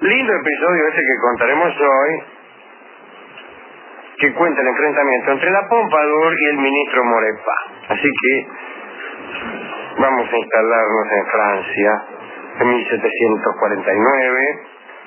Lindo episodio este que contaremos hoy, que cuenta el enfrentamiento entre la Pompadour y el ministro Maurepas. Así que vamos a instalarnos en Francia en 1749.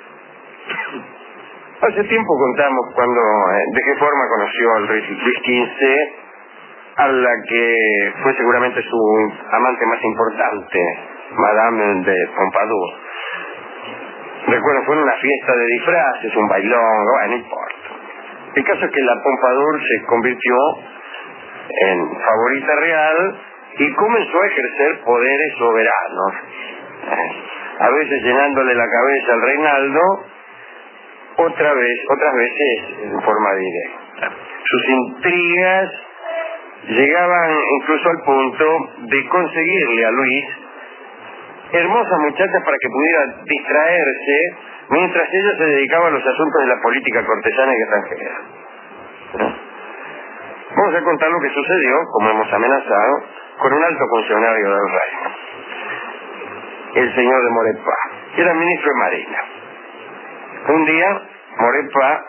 Hace tiempo contamos de qué forma conoció al rey Luis XV, a la que fue seguramente su amante más importante, Madame de Pompadour. Recuerdo, fue en una fiesta de disfraces, un bailón, no importa. El caso es que la Pompadour se convirtió en favorita real y comenzó a ejercer poderes soberanos, a veces llenándole la cabeza al Reinaldo, otras veces en forma directa. Sus intrigas llegaban incluso al punto de conseguirle a Luis hermosas muchachas para que pudiera distraerse mientras ella se dedicaba a los asuntos de la política cortesana y extranjera. Vamos a contar lo que sucedió, como hemos amenazado, con un alto funcionario del reino, el señor de Maurepas, que era ministro de Marina. Un día, Maurepas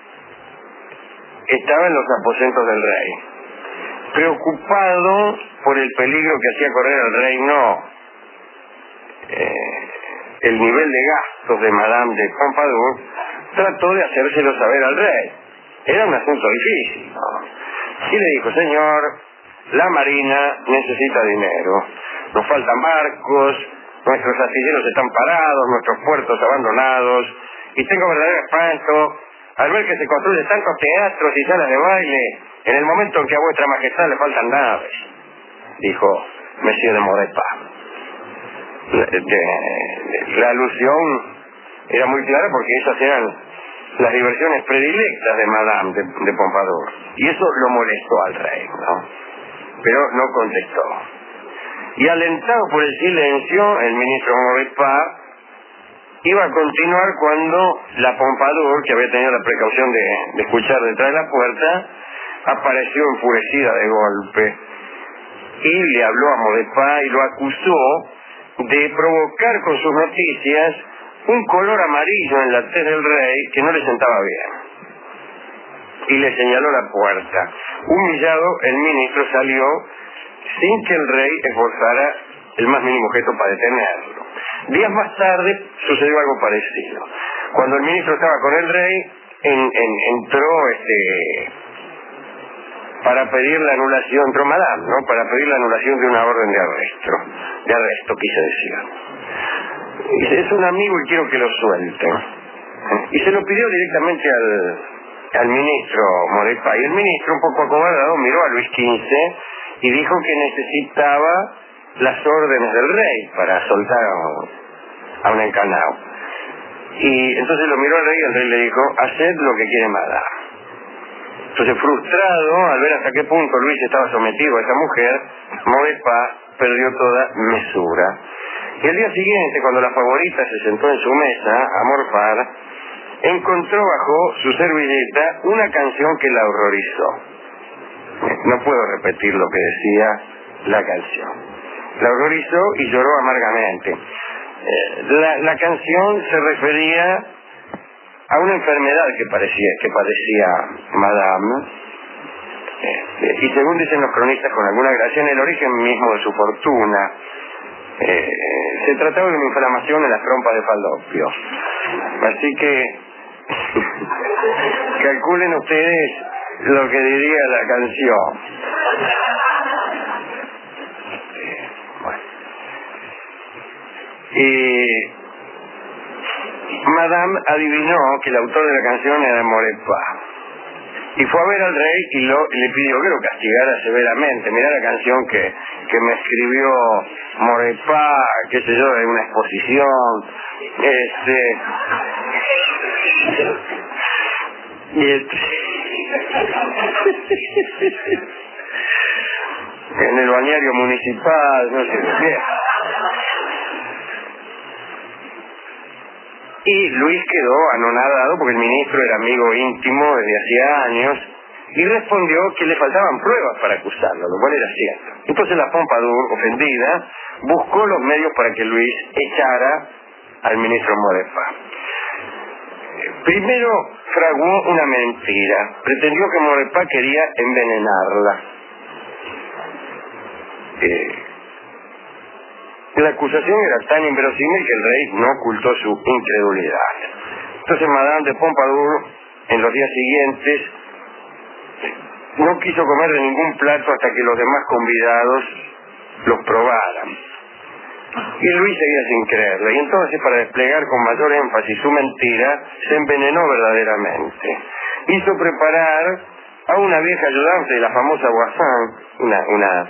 estaba en los aposentos del rey, preocupado por el peligro que hacía correr al reino el nivel de gastos de Madame de Pompadour. Trató de hacérselo saber al rey. Era un asunto difícil, ¿no? Y le dijo: señor, la marina necesita dinero, nos faltan barcos, nuestros astilleros están parados, nuestros puertos abandonados, y tengo verdadero espanto al ver que se construyen tantos teatros y salas de baile en el momento en que a vuestra majestad le faltan naves, dijo Monsieur de Maurepas. La alusión era muy clara porque esas eran las diversiones predilectas de Madame de Pompadour, y eso lo molestó al rey, ¿no? Pero no contestó. Y alentado por el silencio, el ministro Maurepas iba a continuar cuando la Pompadour, que había tenido la precaución de escuchar detrás de la puerta, apareció enfurecida de golpe y le habló a Maurepas y lo acusó de provocar con sus noticias un color amarillo en la tez del rey que no le sentaba bien, y le señaló la puerta. Humillado, el ministro salió sin que el rey esforzara el más mínimo gesto para detenerlo. Días más tarde sucedió algo parecido. Cuando el ministro estaba con el rey, entró para pedir la anulación, entró Madame, ¿no? Para pedir la anulación de una orden de arresto, quise decir. Dice: es un amigo y quiero que lo suelte. Y se lo pidió directamente al ministro Maurepas. Y el ministro, un poco acobardado, miró a Luis XV y dijo que necesitaba las órdenes del rey para soltar a un encanao. Y entonces lo miró al rey y el rey le dijo: haced lo que quiere Madame. Entonces, frustrado al ver hasta qué punto Luis estaba sometido a esa mujer, Maurepas perdió toda mesura. Y el día siguiente, cuando la favorita se sentó en su mesa a morfar, encontró bajo su servilleta una canción que la horrorizó. No puedo repetir lo que decía la canción. La horrorizó y lloró amargamente. La canción se refería a una enfermedad que padecía Madame, y según dicen los cronistas con alguna gracia, en el origen mismo de su fortuna, se trataba de una inflamación en las trompas de Falopio. Así que calculen ustedes lo que diría la canción. Bueno. Y Madame adivinó que el autor de la canción era Maurepas, y fue a ver al rey y le pidió que lo castigara severamente. Mirá la canción que me escribió Maurepas, qué sé yo, en una exposición, en el balneario municipal, no sé qué. Y Luis quedó anonadado porque el ministro era amigo íntimo desde hacía años, y respondió que le faltaban pruebas para acusarlo, lo cual era cierto. Entonces la Pompadour, ofendida, buscó los medios para que Luis echara al ministro Maurepas. Primero fraguó una mentira. Pretendió que Maurepas quería envenenarla. La acusación era tan inverosímil que el rey no ocultó su incredulidad. Entonces Madame de Pompadour, en los días siguientes, no quiso comer de ningún plato hasta que los demás convidados los probaran. Y Luis seguía sin creerle, y entonces, para desplegar con mayor énfasis su mentira, se envenenó verdaderamente. Hizo preparar a una vieja ayudante de la famosa Voisin,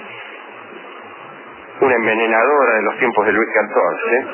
una envenenadora de los tiempos de Luis XIV,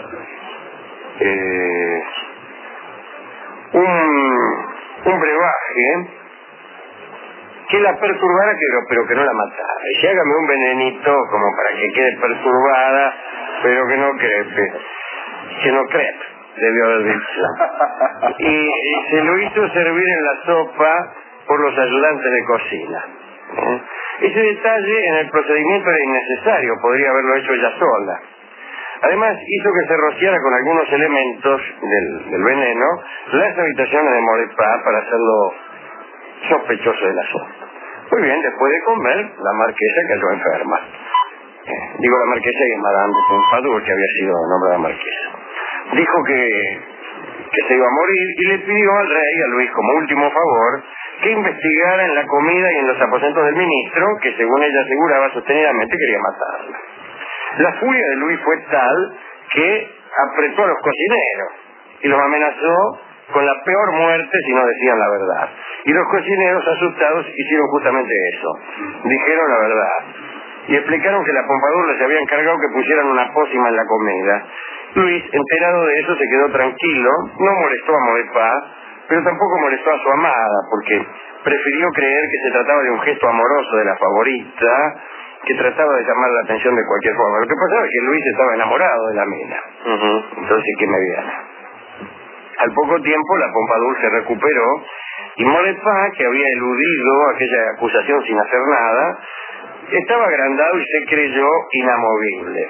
un brebaje que la perturbara, pero que no la matara. Y hágame un venenito como para que quede perturbada, pero que no crepe. Que no crepe, debió haber dicho. Y se lo hizo servir en la sopa por los ayudantes de cocina. Ese detalle en el procedimiento era innecesario, podría haberlo hecho ella sola. Además, hizo que se rociara con algunos elementos del veneno las habitaciones de Maurepas para hacerlo sospechoso del asunto. Muy bien, después de comer, la marquesa cayó enferma. Digo la marquesa y es Madame de Pompadour, que había sido nombrada marquesa. Dijo que se iba a morir y le pidió al rey, a Luis, como último favor, que investigara en la comida y en los aposentos del ministro, que según ella aseguraba sostenidamente quería matarla. La furia de Luis fue tal que apretó a los cocineros y los amenazó con la peor muerte si no decían la verdad. Y los cocineros, asustados, hicieron justamente eso. Dijeron la verdad. Y explicaron que la Pompadour les había encargado que pusieran una pócima en la comida. Luis, enterado de eso, se quedó tranquilo, no molestó a Maurepas, pero tampoco molestó a su amada, porque prefirió creer que se trataba de un gesto amoroso de la favorita, que trataba de llamar la atención de cualquier forma. Lo que pasaba es que Luis estaba enamorado de la mina. Entonces, ¿qué me viene? Al poco tiempo, la Pompadour se recuperó, y Maurepas, que había eludido aquella acusación sin hacer nada, estaba agrandado y se creyó inamovible.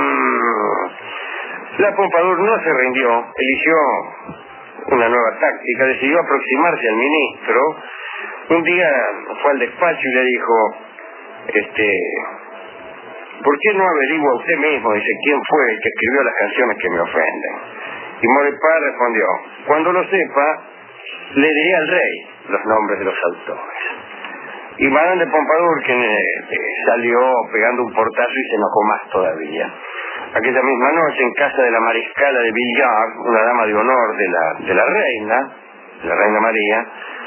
La Pompadour no se rindió, eligió una nueva táctica, decidió aproximarse al ministro. Un día fue al despacho y le dijo, ¿por qué no averigua usted mismo? Dice, ¿quién fue el que escribió las canciones que me ofenden? Y Maurepas respondió, cuando lo sepa, le diré al rey los nombres de los autores. Y Madame de Pompadour, que salió pegando un portazo y se enojó más todavía. Aquella misma noche, en casa de la mariscala de Villard, una dama de honor de la reina María,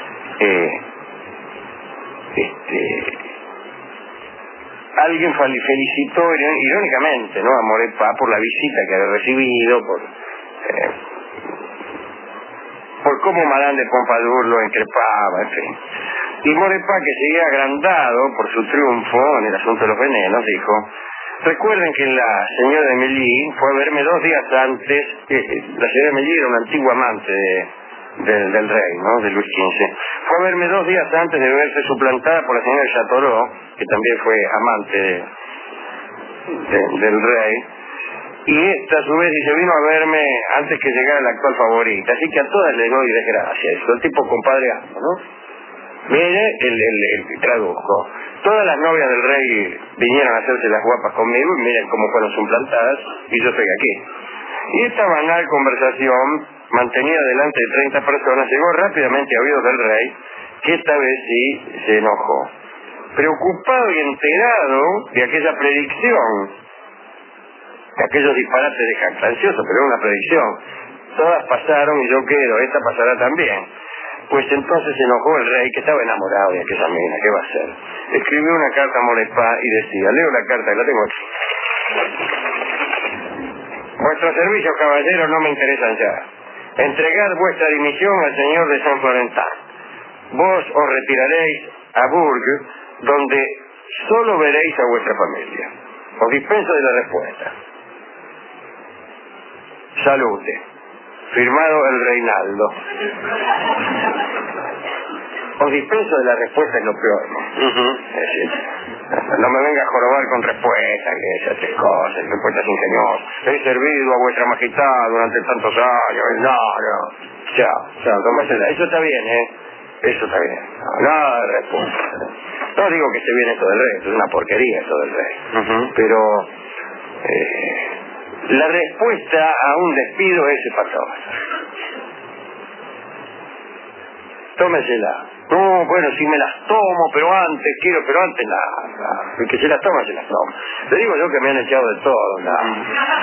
alguien felicitó irónicamente, ¿no?, a Maurepas por la visita que había recibido, por cómo Madame de Pompadour lo increpaba, en fin. Y Maurepas, que seguía agrandado por su triunfo en el asunto de los venenos, dijo, recuerden que la señora de Milly fue a verme 2 días antes. La señora de Milly era una antigua amante del rey, ¿no?, de Luis XV. Fue a verme 2 días antes de verse suplantada por la señora de Chateauroux, que también fue amante del rey. Y esta, a su vez, dice, vino a verme antes que llegara la actual favorita. Así que a todas les doy desgracias. El tipo compadre, ¿no? Mire, el tradujo. Todas las novias del rey vinieron a hacerse las guapas conmigo y miren cómo fueron suplantadas y yo estoy aquí. Y esta banal conversación, mantenida delante de 30 personas, llegó rápidamente a oídos del rey, que esta vez sí se enojó. Preocupado y enterado de aquella predicción, de aquellos disparates de jactancioso, pero era una predicción. Todas pasaron y yo quedo, esta pasará también. Pues entonces se enojó el rey, que estaba enamorado de aquella mina. ¿Qué va a hacer? Escribió una carta a Maurepas y decía, leo la carta, la tengo aquí. Vuestros servicios, caballeros, no me interesan ya. Entregad vuestra dimisión al señor de Saint Florentin. Vos os retiraréis a Bourges, donde solo veréis a vuestra familia. Os dispenso de la respuesta. Salute. Firmado el Reinaldo. Os dispenso de la respuesta, es lo peor, ¿no? No me venga a jorobar con respuestas, que esas 3 cosas, respuestas ingeniosas. He servido a vuestra majestad durante tantos años. No. Chao, tómasela. Eso está bien, eso está bien. No, respuesta. No digo que esté bien esto del rey, es una porquería esto del rey. Pero la respuesta a un despido es efatosa. Tómesela. No, bueno, si me las tomo, pero antes nada. El que se las toma, se las toma. Le digo yo que me han echado de todo, nada.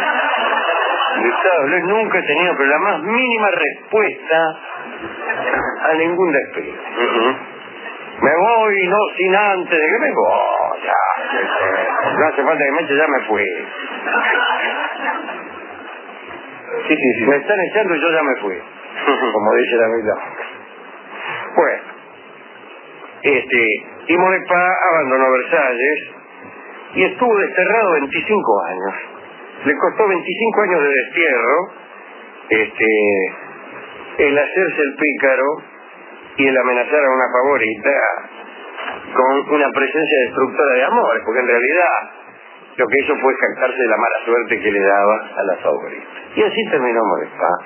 Nunca he tenido pero la más mínima respuesta a ningún despido. Me voy, no sin antes de que me voy. Ya, no hace falta que me eche, ya me fui. Sí. Me están echando y yo ya me fui. Como dice la Biblia. Bueno, y Maurepas abandonó Versalles y estuvo desterrado 25 años. Le costó 25 años de destierro el hacerse el pícaro y el amenazar a una favorita con una presencia destructora de amores, porque en realidad lo que hizo fue jactarse de la mala suerte que le daba a la favorita. Y así terminó Maurepas,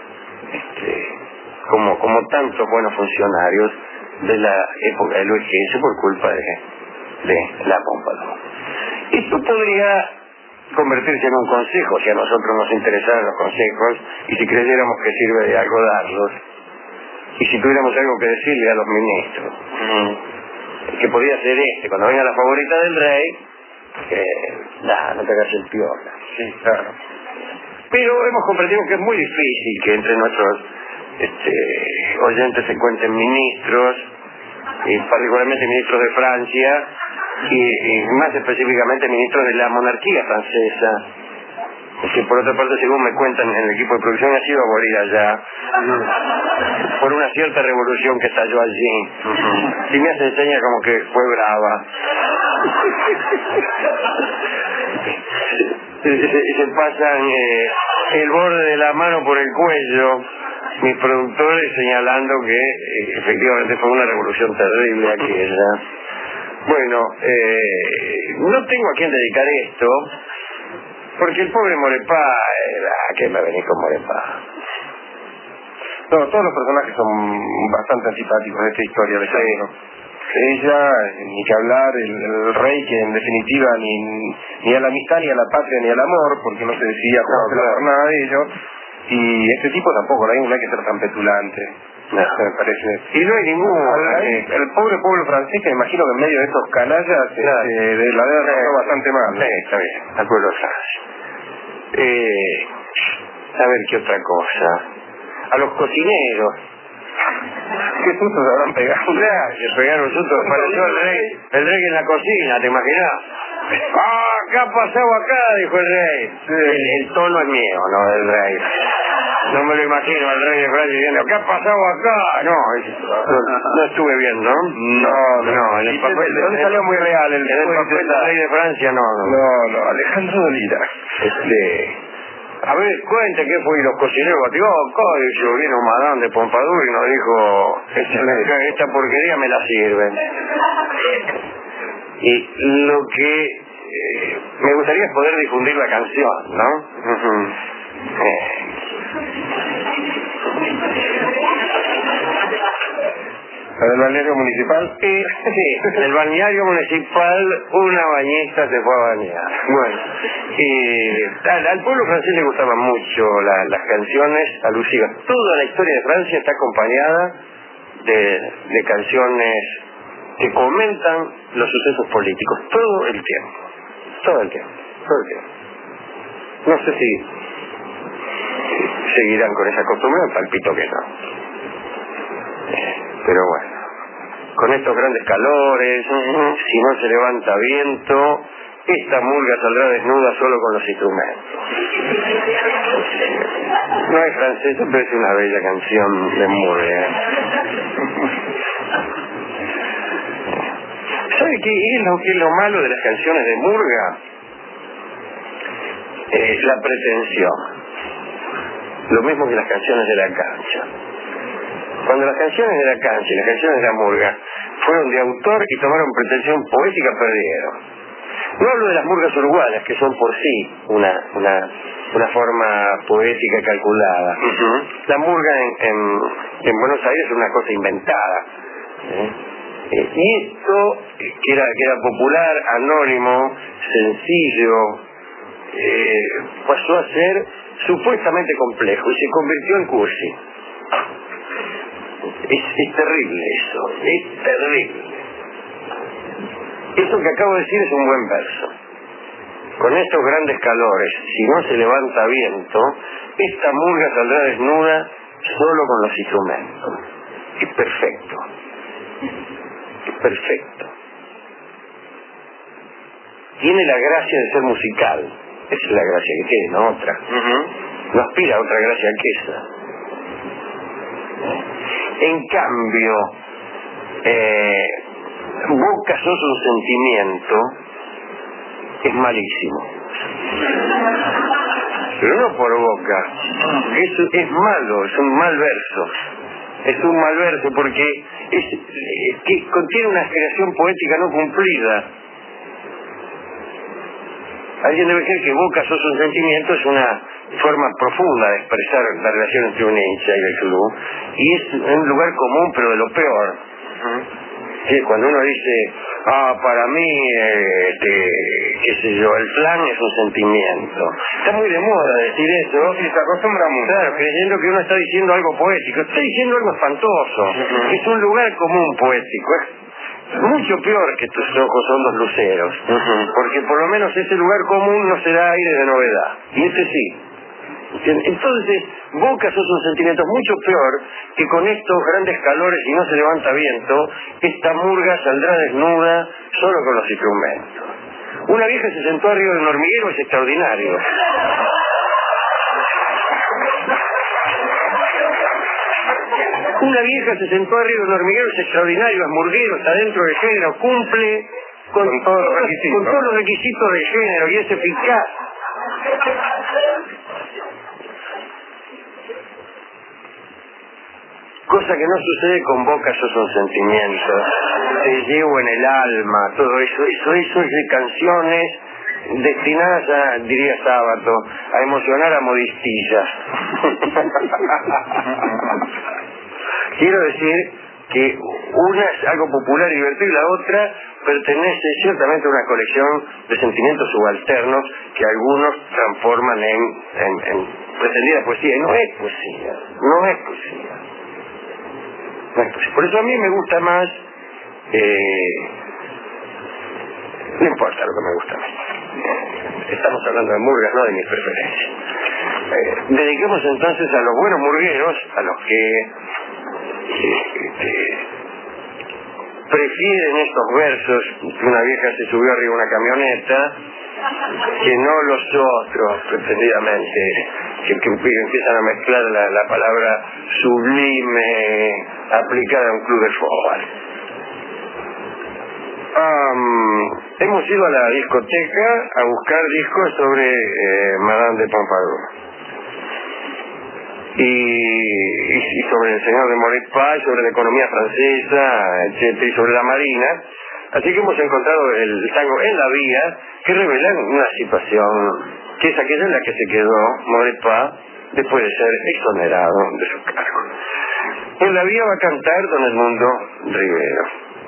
como tantos buenos funcionarios de la época del VGS por culpa de la Pompadour. Esto podría convertirse en un consejo si a nosotros nos interesaran los consejos y si creyéramos que sirve de algo darlos y si tuviéramos algo que decirle a los ministros, que podría ser cuando venga la favorita del rey, no te hagas el piola. Sí, claro. Pero hemos comprendido que es muy difícil que entre nuestros oyentes se encuentren ministros, y particularmente ministros de Francia, y más específicamente ministros de la monarquía francesa, que por otra parte, según me cuentan en el equipo de producción, ha sido abolida ya por una cierta revolución que estalló allí. Si me hace señas como que fue brava. Se pasan el borde de la mano por el cuello mis productores señalando que efectivamente fue una revolución terrible aquella. Bueno, no tengo a quién dedicar esto, porque el pobre Maurepas, ¿a qué me venís con Maurepas? No, todos los personajes son bastante antipáticos de esta historia de Jairo. Ella, ni que hablar, el rey que en definitiva ni a la amistad, ni a la patria, ni al amor, porque no se decía por nada de ello. Y este tipo tampoco, no hay que ser tan petulante. Me parece. Y no hay ningún... el pobre pueblo francés, que me imagino que en medio de estos canallas de la debe haber bastante mal. Sí, está bien, al pueblo francés. A ver qué otra cosa. A los cocineros. ¿Qué susto se habrán pegado? Se pegaron susto. Pareció el rey en la cocina, ¿te imaginas? ¿Qué ha pasado acá? Dijo el rey. Sí. El tono es mío, no del rey. No me lo imagino al rey de Francia diciendo, ¿qué ha pasado acá? No estuve bien, ¿no? No, en el papel... ¿Dónde salió muy real el papel del rey de Francia? No, Alejandro Dolira. A ver, cuente qué fue, y los cocineros batió acá, y yo vino Madame de Pompadour y nos dijo, esta porquería me la sirven. Y lo que me gustaría es poder difundir la canción, ¿no? ¿El balneario municipal? Sí, en el balneario municipal una bañista se fue a bañar. Bueno, al pueblo francés le gustaban mucho las canciones alusivas. Toda la historia de Francia está acompañada de canciones que comentan los sucesos políticos todo el tiempo. No sé si seguirán con esa costumbre, palpito que no. Pero bueno, con estos grandes calores, si no se levanta viento, esta murga saldrá desnuda solo con los instrumentos. No es francés, pero es una bella canción de murga. ¿Sabe qué es lo malo de las canciones de murga? La pretensión. Lo mismo que las canciones de la cancha. Cuando las canciones de la cancha y las canciones de la murga fueron de autor y tomaron pretensión poética, perdieron. No hablo de las murgas uruguayas, que son por sí una forma poética calculada. La murga en Buenos Aires es una cosa inventada. Y esto, que era popular, anónimo, sencillo, pasó a ser supuestamente complejo y se convirtió en cursi. Es terrible eso, es terrible. Eso que acabo de decir es un buen verso. Con estos grandes calores, si no se levanta viento, esta murga saldrá desnuda solo con los instrumentos. Es perfecto. Es perfecto. Tiene la gracia de ser musical. Esa es la gracia que tiene, no otra. No aspira a otra gracia que esa. En cambio, Boca sos un sentimiento es malísimo. Pero no por Boca. Eso es malo, es un mal verso. Es un mal verso porque que contiene una aspiración poética no cumplida. Alguien debe creer que Boca sos un sentimiento es una forma profunda de expresar la relación entre un hincha y el club, y es un lugar común pero de lo peor. Sí, cuando uno dice, para mí, qué sé yo, el flan es un sentimiento. Está muy de moda decir eso. Sí, se acostumbra mucho. Claro, creyendo que uno está diciendo algo poético. Está diciendo algo espantoso. Es un lugar común poético. Es mucho peor que tus ojos son los luceros. Porque por lo menos ese lugar común no se da aire de novedad. Y ese sí. Entonces, Boca sos un sentimiento mucho peor que con estos grandes calores y no se levanta viento, esta murga saldrá desnuda solo con los instrumentos. Una vieja se sentó arriba de un hormiguero es extraordinario. Una vieja se sentó arriba de un hormiguero es extraordinario, es murguero, está dentro del género, cumple con todos los requisitos del género y es eficaz. Cosa que no sucede con Boca, sos un sentimiento. Te llevo en el alma, todo eso es de canciones destinadas a, diría Sábato, a emocionar a modistillas. Quiero decir que una es algo popular y divertido y la otra pertenece ciertamente a una colección de sentimientos subalternos que algunos transforman en pretendida poesía. Y no es poesía, no es poesía. Por eso a mí me gusta más, no importa lo que me gusta más. Estamos hablando de murgas, no de mis preferencias. Dediquemos entonces a los buenos murgueros, a los que prefieren estos versos que una vieja se subió arriba de una camioneta, que no los otros, pretendidamente, que empiezan a mezclar la palabra sublime aplicada a un club de fútbol. Hemos ido a la discoteca a buscar discos sobre Madame de Pompadour y sobre el señor de Maurepas, sobre la economía francesa, etcétera, y sobre la marina. Así que hemos encontrado el tango en la vía, que revela una situación que es aquella en la que se quedó Maurepas después de ser exonerado de su cargo. En la vía va a cantar don Edmundo Rivero.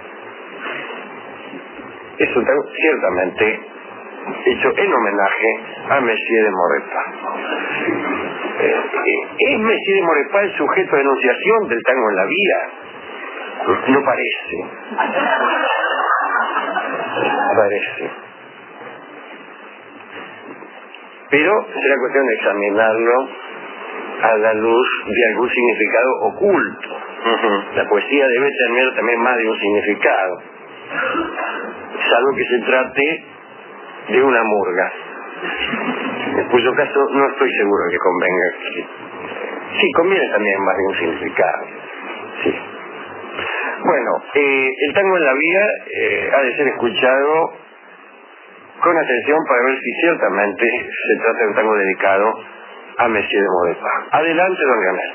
Es un tango ciertamente hecho en homenaje a Messier de Maurepas. ¿Es Messier de Maurepas el sujeto de enunciación del tango en la vía? No parece. Parece. Pero será cuestión de examinarlo a la luz de algún significado oculto. La poesía debe tener también más de un significado, salvo que se trate de una murga, en cuyo caso no estoy seguro que convenga. Sí, conviene también más de un significado. Sí. Bueno, el tango en la vía ha de ser escuchado con atención para ver si ciertamente se trata de un tango dedicado a Messier de Maurepas. Adelante, don Leonel.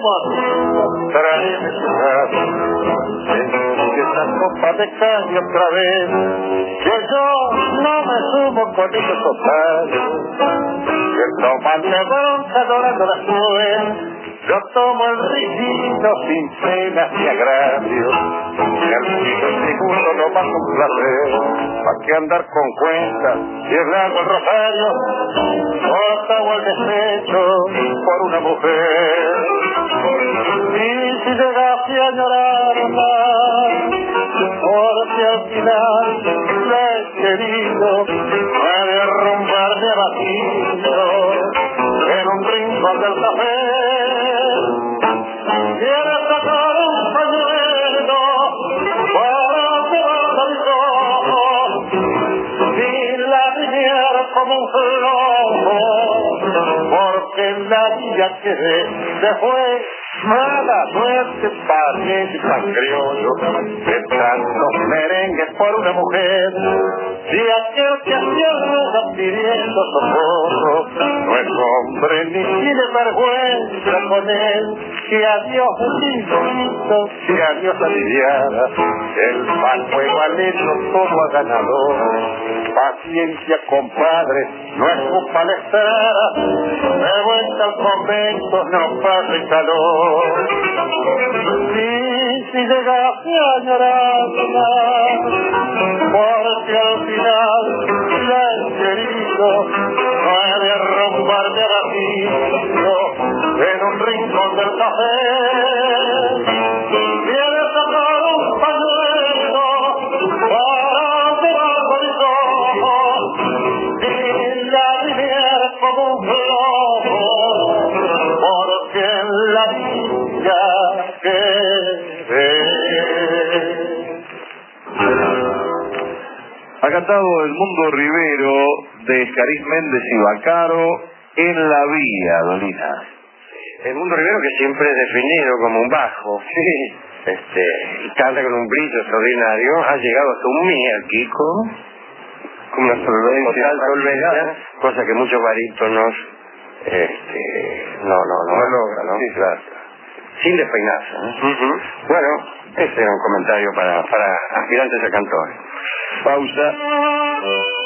amigo, tráeme tu casa. Esa copa de caña otra vez, que yo no me sumo con esos totales. Que tomando bronca dorando las nubes, yo tomo el ritito sin penas ni agravios. Y al fin segundo no pasa un placer. ¿Para qué andar con cuentas si es largo el rosario? Corta el despecho por una mujer. Y si llegase a llorarla, porque al final la he querido, me derrumbarme abatido en un rincón del café. Quiero sacar un pañuelo para cerrar mis ojos y lagrimear como un flojo, porque la vida que se fue mala suerte, pariente y pan criollo, de tantos merengues por una mujer. Si aquel que hacía rueda pidiendo socorro no es hombre ni tiene vergüenza con él, que adiós lindo, que adiós aliviada, el pan fue valiendo todo a ganador. Paciencia, compadre, no es culpa la estrada, de vuelta al convento no pase calor. Y si llegase a llorarla, porque al final la he querido, no he de arrumbarme abatido en un rincón del café. Quiere sacar un pañuelo para cerrar mis ojos y la riviera como un flojo, porque en la vida que ha cantado El Mundo Rivero de Escariz Méndez y Bacaro en La Vía, Dolina. El Mundo Rivero, que siempre es definido como un bajo, y canta con un brillo extraordinario, ha llegado hasta un mi aquí con una solvencia, cosa que muchos barítonos no logran, ¿no? Sí, claro. Sin despeinarse, ¿no? Bueno, ese era un comentario para aspirantes a cantores. Pausa.